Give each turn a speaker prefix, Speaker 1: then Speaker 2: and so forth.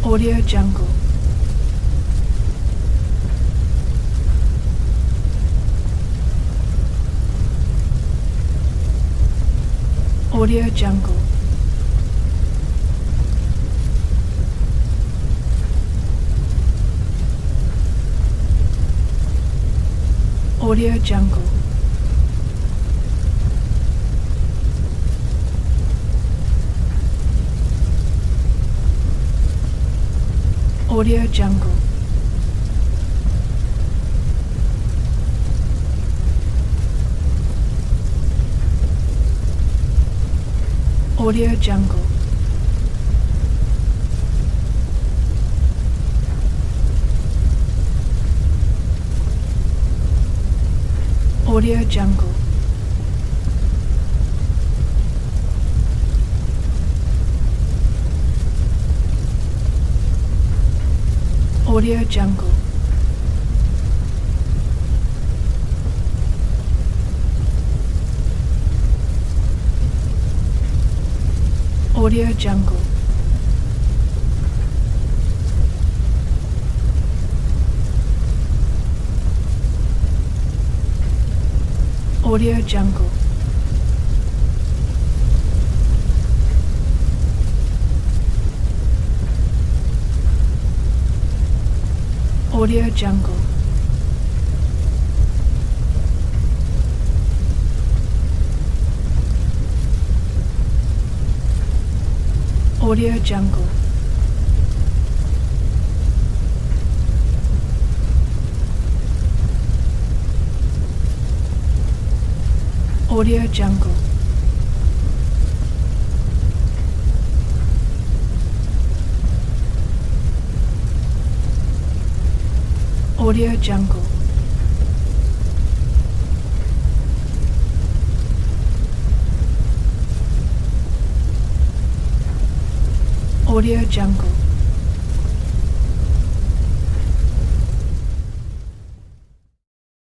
Speaker 1: Audio Jungle. Audio Jungle. Audio Jungle. Audio Jungle. Audio Jungle. Audio Jungle. Audio Jungle. Audio Jungle. Audio Jungle. Audio Jungle. Audio Jungle. Audio Jungle. Audio Jungle. Audio Jungle.